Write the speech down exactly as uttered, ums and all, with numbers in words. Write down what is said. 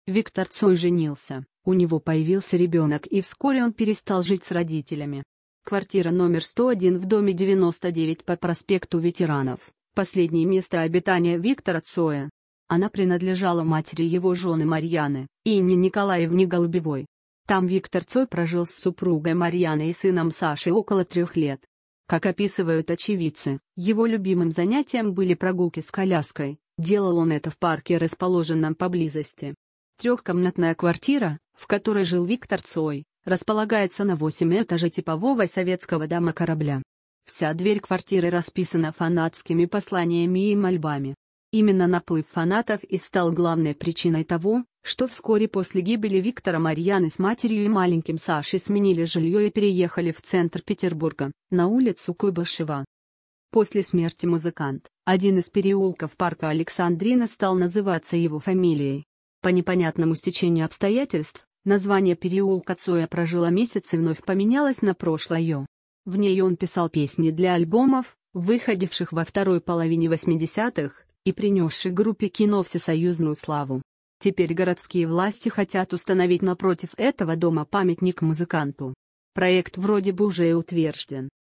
Виктор Цой женился, у него появился ребенок и вскоре он перестал жить с родителями. Квартира номер сто один в доме девяносто девять по проспекту Ветеранов, последнее место обитания Виктора Цоя. Она принадлежала матери его жены Марьяны, Инне Николаевне Голубевой. Там Виктор Цой прожил с супругой Марьяной и сыном Сашей около трех лет. Как описывают очевидцы, его любимым занятием были прогулки с коляской, делал он это в парке, расположенном поблизости. Трехкомнатная квартира, в которой жил Виктор Цой, располагается на восемь этажей типового советского дома-корабля. Вся дверь квартиры расписана фанатскими посланиями и мольбами. Именно наплыв фанатов и стал главной причиной того, что вскоре после гибели Виктора Марьяны с матерью и маленьким Сашей сменили жилье и переехали в центр Петербурга, на улицу Куйбышева. После смерти музыканта, один из переулков парка Александрина стал называться его фамилией. По непонятному стечению обстоятельств, название переулка Цоя прожило месяц и вновь поменялось на прошлое. В ней он писал песни для альбомов, выходивших во второй половине восьмидесятых, и принесших группе Кино всесоюзную славу. Теперь городские власти хотят установить напротив этого дома памятник музыканту. Проект вроде бы уже утвержден.